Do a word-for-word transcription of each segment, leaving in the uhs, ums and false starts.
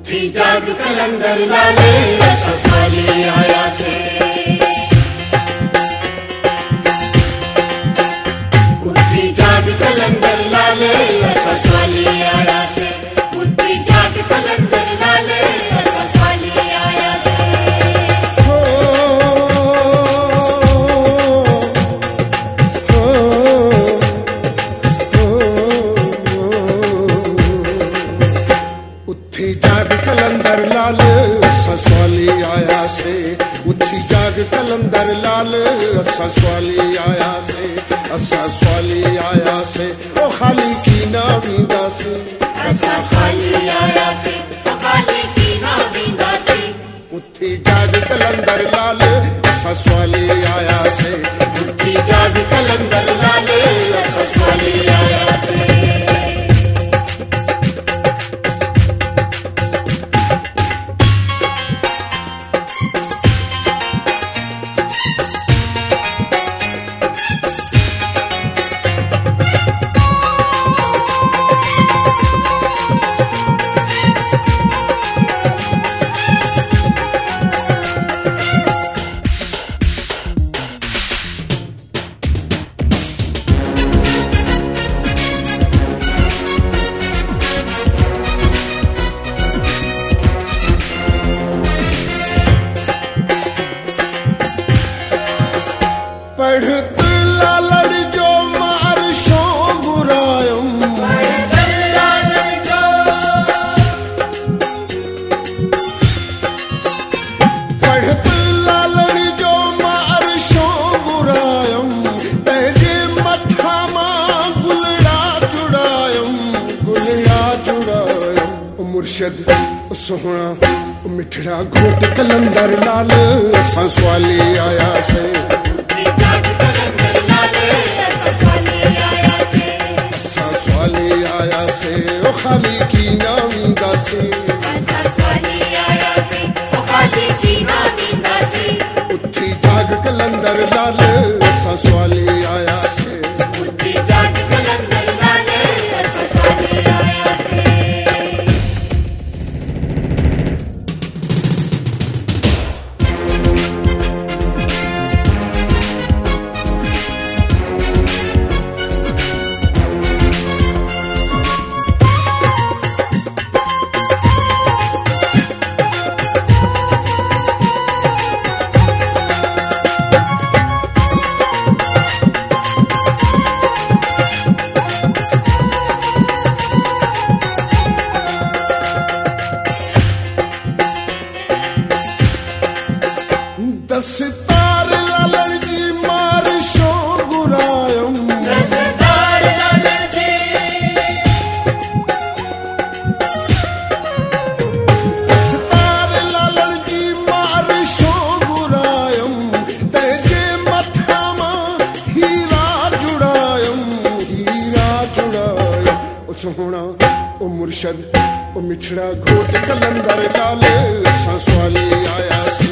उठी जाग कलंदर लाले ससवाली आया से। उठी जाग कलंदर लाले ससवाली आया से। उठी जाग कलंदर लाले ससवाली आया से। हो हो उठी जाग कलंदर लाल ससवाली आया से। उठी जाग कलंदर लाल ससवाली आया से। ससवाली आया से ओ खाली की ना बींदा से। ससवाली आया से ओ खाली की ना बींदा से। उठी जाग कलंदर लाल ससवाली आया से। उठी जाग कलंदर लाले ससवाली आया से। पढ़त लालड़ जो मारशो बुरायम। पढ़त लालड़ जो मारशो बुरायम। तेजे मथा मां गुलड़ा जुड़ायम गुलड़ा जुड़ायम। मुर्शद सोहना मिठड़ा घोट कलंदर लाल ससवाली आया से। ससवाली आया से ओ खाली की ना बींदा से। ससवाली आया से ओ खाली की ना बींदा से। उठी जाग कलंदर लाल ससवाली आया से। उठी जाग कलंदर लाले ससवाली आया से। दस्तार लालड़ जी मारशो बुरायम। दस्तार लालड़ जी दस्तार लालड़ जी मारशो बुरायम। तेजे मथा मां हीरा जुड़ायम हीरा जुड़ायम। ओ सोहना ओ मुर्शद ओ मिठड़ा घोट कलंदर लाल ससवाली आया से।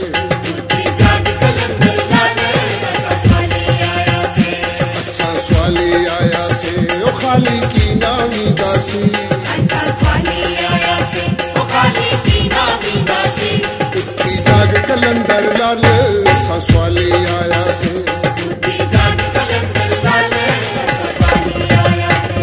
ससवाली आया से ओ खाली की ना बींदा से। ससवाली आया से ओ खाली की ना बींदा से। उठी जाग कलंदर लाल ससवाली आया से। उठी जाग कलंदर लाले ससवाली आया से।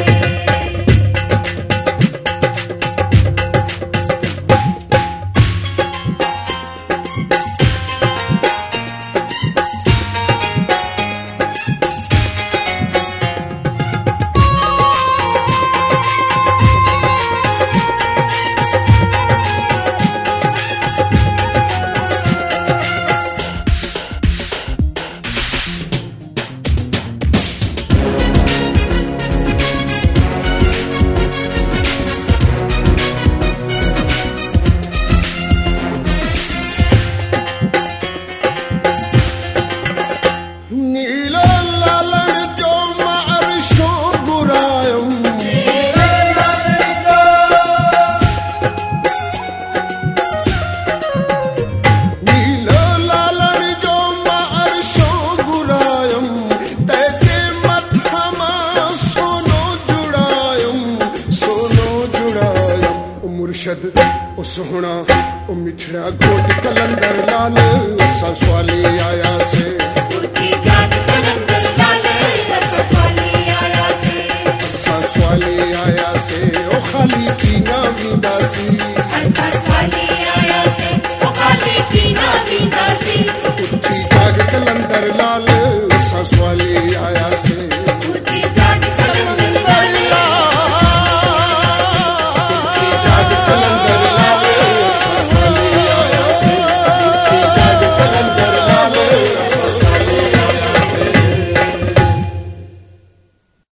ओ सोहना ओ मिठड़ा गोट कलंदर लाल असा स्वाली आया से उठी जाग कलंदर लाल असा स्वाली आया से असा स्वाली आया से ओ खाली की ना विदासी